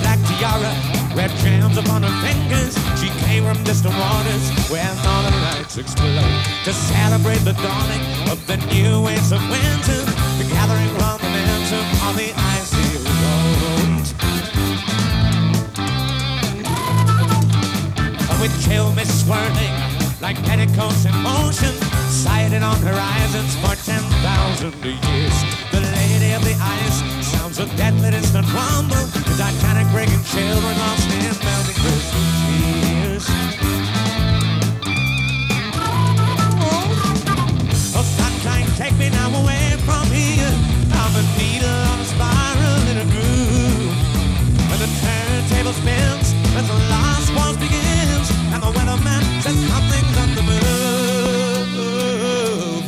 black tiara, red gems upon her fingers. She came from distant waters where northern lights explode to celebrate the dawning of the new waves of winter, the gathering from the momentum on the icy road. With chill mist swirling like petticoats in motion, sighted on horizons for 10,000 years. The lady of the ice sounds a deadly distant rumble, the Titanic breaking children lost in melting crystal tears. Oh, sunshine, take me now away from here. I'm a needle on a spiral in a groove. When the turntable spins, when the last waltz begins, and the weatherman says something's on the move.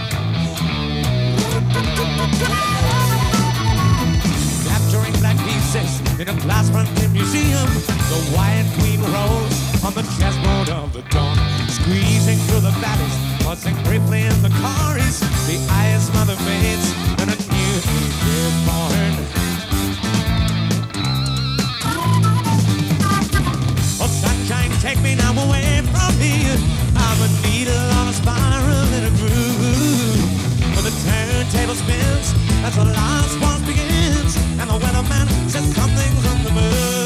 Capturing black pieces in a glass fronted museum, the white queen rose on the chessboard of the dawn, squeezing through the valleys, pausing briefly in the corridors. The ice mother fades and a new age is born. Oh, sunshine, take me now away from here. I'm a needle on a spiral in a groove. When the turntable spins, as the last waltz begins, and the weatherman says something's on the move.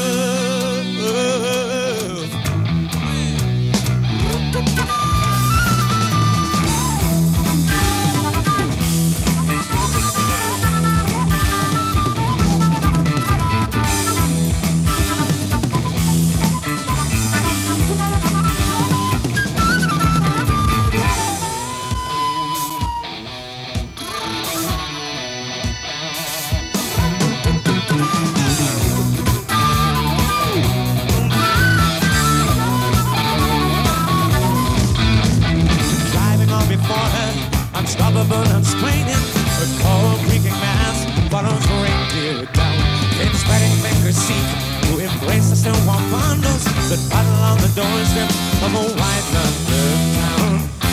Unstoppable and straining, a cold creaking mass follows the reindeer down. Thin spreading fingers seek to embrace the still warm bundles that puddle on the doorstep of a white London town.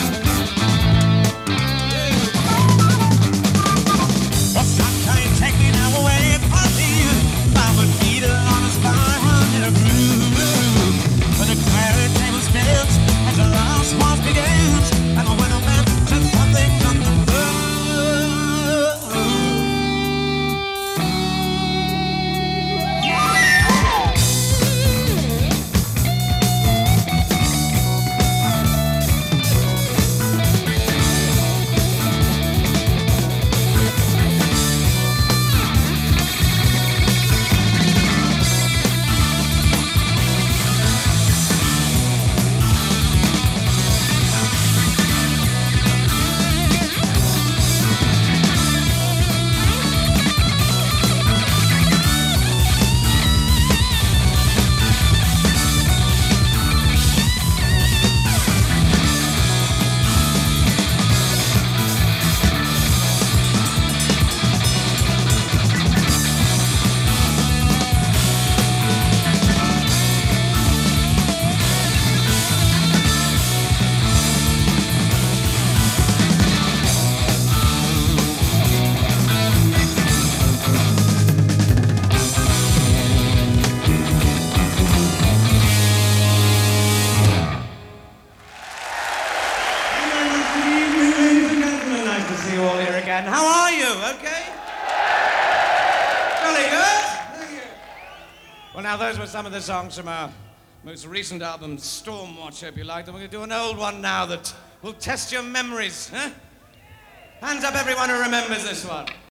Oh, sunshine, take me now away from here. I'm a needle on a spiral in a groove. When the turntable spins and the last waltz begins, and the weatherman says something's on the move. How are you? Okay? Jolly good? Thank you. Well, now, those were some of the songs from our most recent album, Stormwatch, if you like. And we're going to do an old one now that will test your memories, huh? Hands up, everyone who remembers this one.